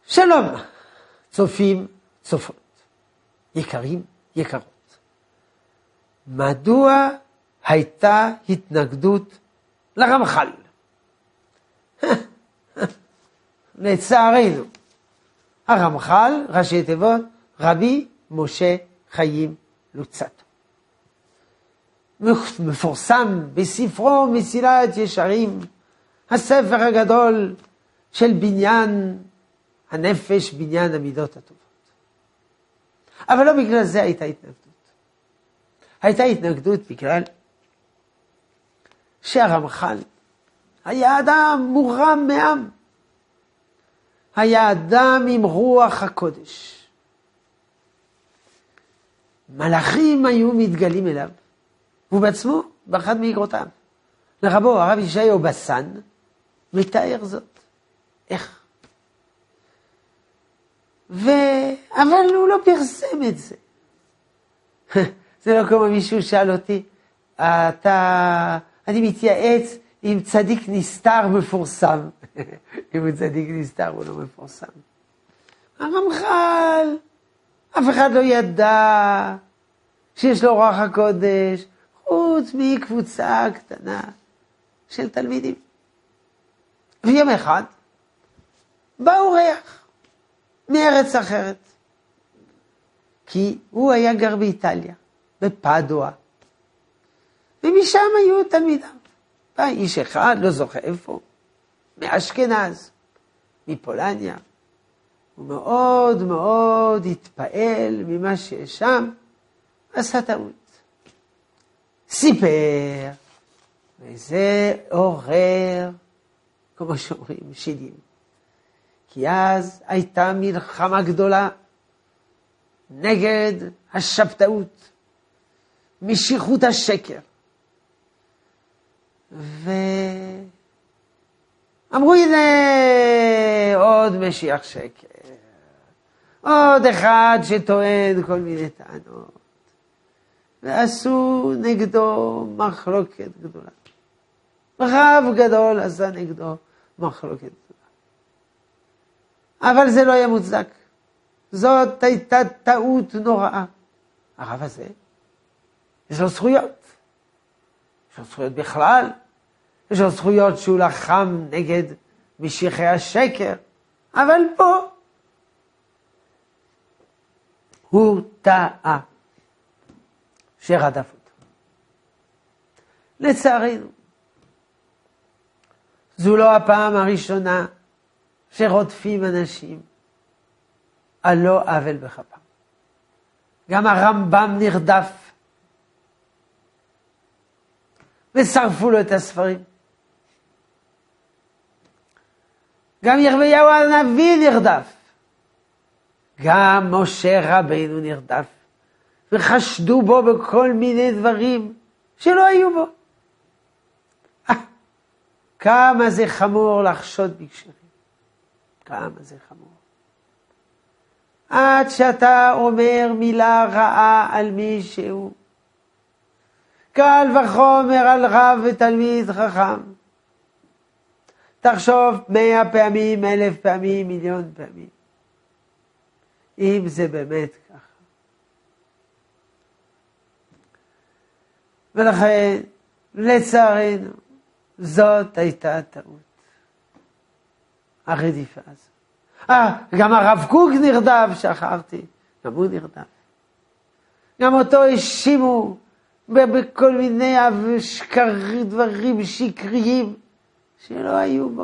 שלום, צופים, צופות, יקרים, יקרות. מדוע הייתה התנגדות לרמח"ל? לצערנו, הרמח"ל, ראשי תיבות, רבי משה חיים לוצאטו. מפורסם בספרו מסילת ישרים, הספר הגדול של בניין הנפש, בניין המידות הטובות. אבל לא בגלל זה הייתה התנגדות. הייתה התנגדות בגלל שהרמח"ל היה אדם מורם מעם. היה אדם עם רוח הקודש. מלאכים היו מתגלים אליו, והוא בעצמו, באחד מאגרותיו. לרבו, הרב ישעיהו בסן, מתאר זאת. איך? אבל הוא לא פרסם את זה. זה לא כמו מישהו שאל אותי, אני מתייעץ עם צדיק נסתר מפורסם. אם הוא צדיק נסתר הוא לא מפורסם. הרמח"ל, אף אחד לא ידע שיש לו רוח הקודש, חוץ מקבוצה קטנה של תלמידים. ויום אחד בא אורח מארץ אחרת, כי הוא היה גר באיטליה, בפדואה, ומשם היו תלמידיו. בא איש אחד, לא זוכר איפה, מאשכנז, מפולניה. הוא מאוד מאוד התפעל ממה שיש שם, עשה טעות. סיפר, וזה עורר, כמו שאומרים, שידים. כי אז הייתה מלחמה גדולה נגד השבתאות, משיכות השקר. ואמרו, הנה עוד משיח שקר, עוד אחד שטוען כל מיני טענות, ועשו נגדו מחלוקת גדולה. רב גדול עשה נגדו מחלוקת גדולה. אבל זה לא היה מוצדק. זאת הייתה טעות נוראה. הרב הזה, יש לו זכויות. יש לו זכויות בכלל. יש לו זכויות שהוא לחם נגד משיחי השקר. אבל פה הוא טעה שרדף אותו. לצערנו, זו לא הפעם הראשונה שרודפים אנשים על לא עוול בכפם. גם הרמב"ם נרדף ושרפו לו את הספרים. גם ירמיהו הנביא נרדף. גם משה רבינו נרדף וחשדו בו בכל מיני דברים שלא היו בו. כמה זה חמור לחשוד בקשרים. כמה זה חמור. עד שאתה אומר מילה רעה על מישהו, קל וחומר על רב ותלמיד חכם. תחשוב 100 פעמים, 1000 פעמים, מיליון פעמים. אם זה באמת ככה. ולכן, לצערנו, זאת הייתה טעות. הרדיפה הזאת. גם הרב קוק נרדף, שכחתי. גם הוא נרדף. גם אותו האשימו בכל מיני דברים שקריים שלא היו בו.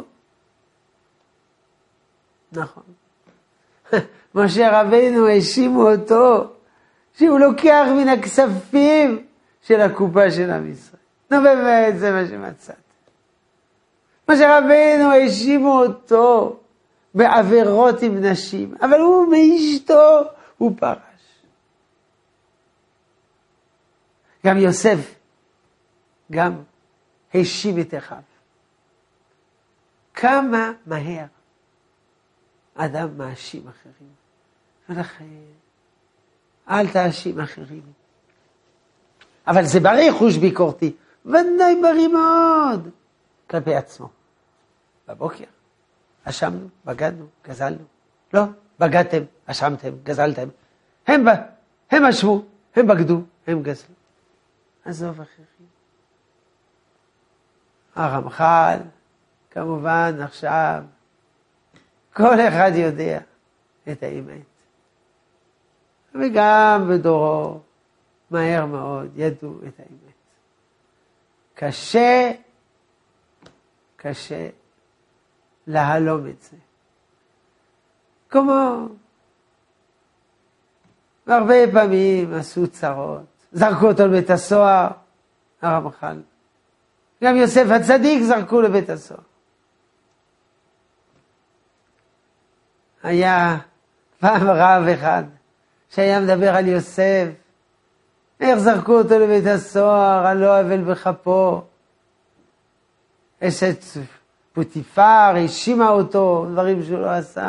נכון. משה רבינו האשימו אותו שהוא לוקח מן הכספים של הקופה של עם ישראל. נו באמת, זה מה שמצאתי. משה רבינו האשימו אותו בעבירות עם נשים, אבל הוא מאשתו, הוא פרש. גם יוסף, גם האשים את אחיו. כמה מהר אדם מאשים אחרים. ולכן, אל תאשים אחרים. אבל זה בריא חוש ביקורתי. ודאי בריא מאוד. כלפי עצמו. בבוקר, אשמנו, בגדנו, גזלנו. לא, בגדתם, אשמתם, גזלתם. הם אשמו, הם בגדו, הם גזלו. עזוב אחרים. הרמח"ל, כמובן עכשיו, כל אחד יודע את האמת. וגם בדורו, מהר מאוד, ידעו את האמת. קשה להלום את זה. כמו, והרבה פעמים עשו צרות, זרקו אותו לבית הסוהר, הרמח"ל. גם יוסף הצדיק זרקו לבית הסוהר. היה פעם רב אחד שהיה מדבר על יוסף, איך זרקו אותו לבית הסוהר, על לא אבל בכפו. אשת פוטיפר האשימה אותו, דברים שהוא לא עשה.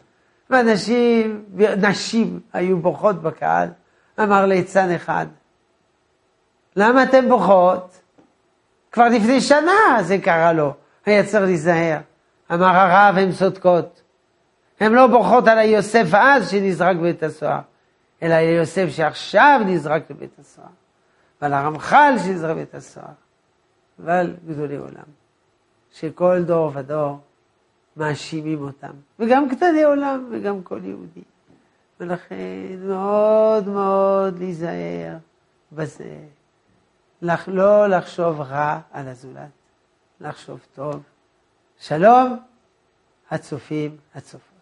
נשים היו בוכות בקהל. אמר ליצן אחד, למה אתם בוכות? כבר לפני שנה זה קרה לו, היה צריך להיזהר. אמר הרב, הן צודקות. הן לא בוכות על היוסף אז שנזרק בבית הסוהר, אלא יוסף שעכשיו נזרק לבית הסוהר, ועל הרמח"ל שנזרק לבית הסוהר, ועל גדולי עולם, שכל דור ודור מאשימים אותם, וגם קטני עולם וגם כל יהודי. ולכן מאוד מאוד להיזהר בזה, לא לחשוב רע על הזולת, לחשוב טוב. שלום הצופים, הצופות.